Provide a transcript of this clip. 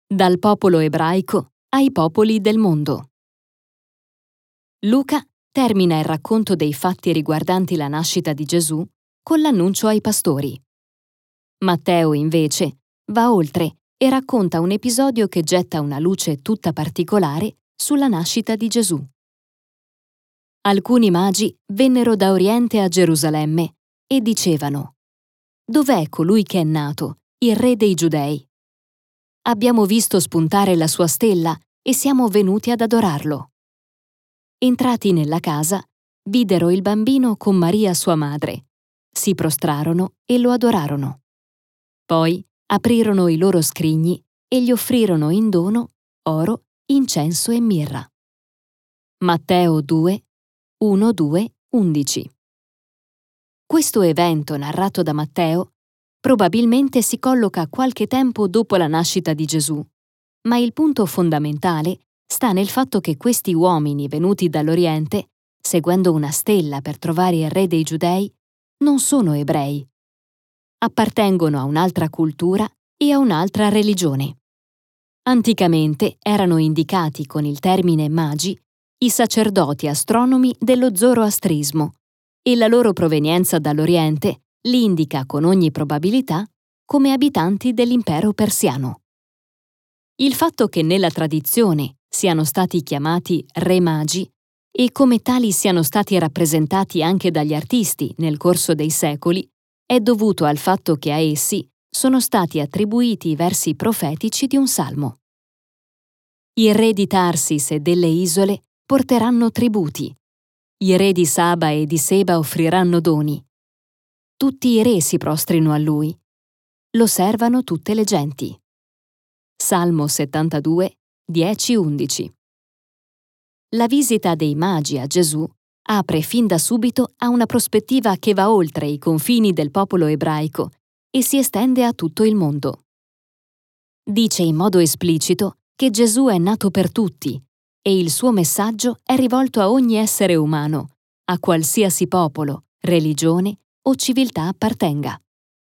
Dal popolo ebraico ai popoli del mondo. Luca termina il racconto dei fatti riguardanti la nascita di Gesù con l'annuncio ai pastori. Matteo, invece, va oltre e racconta un episodio che getta una luce tutta particolare sulla nascita di Gesù. Alcuni magi vennero da Oriente a Gerusalemme e dicevano: «Dov'è colui che è nato, il re dei Giudei? Abbiamo visto spuntare la sua stella e siamo venuti ad adorarlo». Entrati nella casa, videro il bambino con Maria sua madre, si prostrarono e lo adorarono. Poi aprirono i loro scrigni e gli offrirono in dono oro, incenso e mirra. Matteo 2, 1-2-11. Questo evento narrato da Matteo probabilmente si colloca qualche tempo dopo la nascita di Gesù, ma il punto fondamentale sta nel fatto che questi uomini venuti dall'Oriente, seguendo una stella per trovare il re dei Giudei, non sono ebrei. Appartengono a un'altra cultura e a un'altra religione. Anticamente erano indicati con il termine magi i sacerdoti astronomi dello zoroastrismo, e la loro provenienza dall'Oriente li indica con ogni probabilità come abitanti dell'impero persiano. Il fatto che nella tradizione siano stati chiamati re magi e come tali siano stati rappresentati anche dagli artisti nel corso dei secoli è dovuto al fatto che a essi sono stati attribuiti i versi profetici di un salmo. I re di Tarsis e delle isole porteranno tributi. I re di Saba e di Seba offriranno doni. Tutti i re si prostrino a lui. Lo servano tutte le genti. Salmo 72, 10-11. La visita dei magi a Gesù apre fin da subito a una prospettiva che va oltre i confini del popolo ebraico e si estende a tutto il mondo. Dice in modo esplicito che Gesù è nato per tutti e il suo messaggio è rivolto a ogni essere umano, a qualsiasi popolo, religione o civiltà appartenga.